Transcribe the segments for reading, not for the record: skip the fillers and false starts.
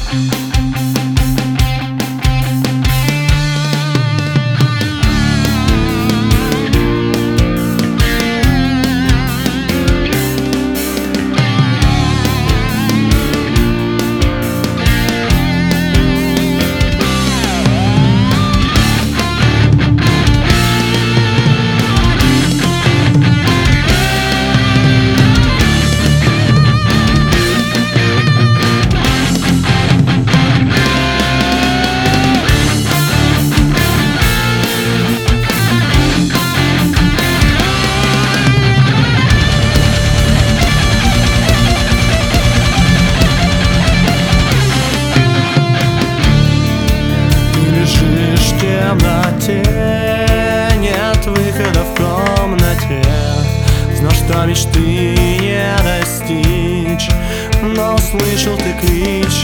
Нет выхода в комнате, знал, что мечты не достичь, но услышал ты клич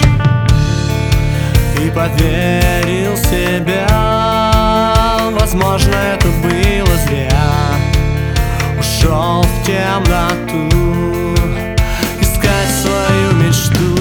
и поверил в себя. Возможно, это было зря. Ушел в темноту искать свою мечту.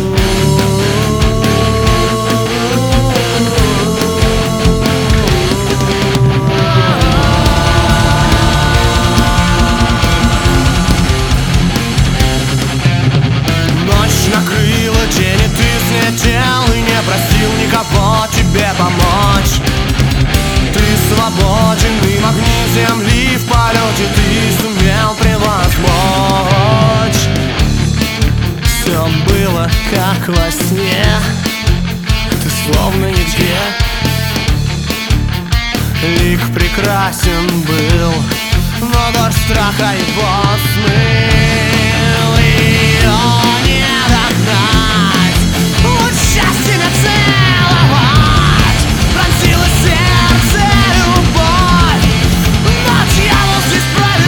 Накрыла день, и ты слетел и не просил никого тебе помочь. Ты свободен, и магнит земли в полете ты сумел превозмочь. Все было как во сне, ты словно нигде. Лик прекрасен был, но дождь страха его смыл. Ее не догнать, луч счастья нацеловать. Пронзила сердце любовь, но дьявол здесь правит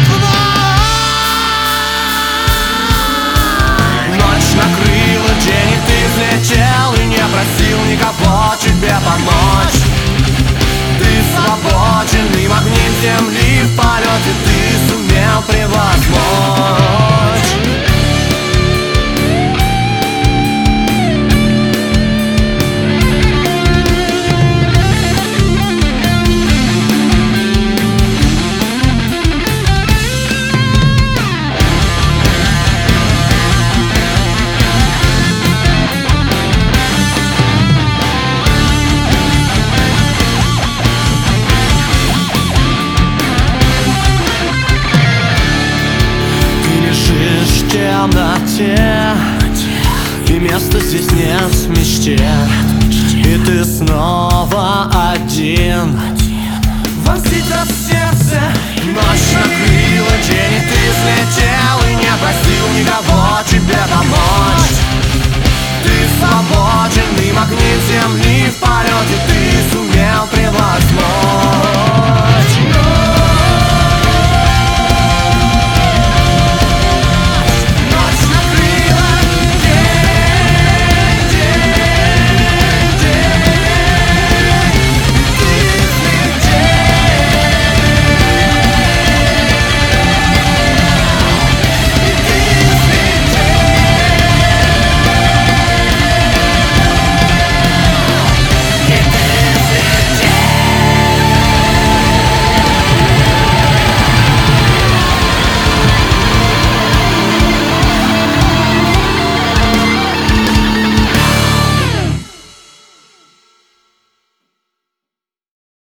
вновь. Ночь накрыла день, и ты взлетел и не просил никого тебе помочь. Ты свободен, и магнит земли в полете ты сумел превозмочь. В темноте, и места здесь нет в мечте, и ты снова один. Вонзится в сердце, ночь накрыла день, и ты взлетел и не просил никого тебе помочь. Ты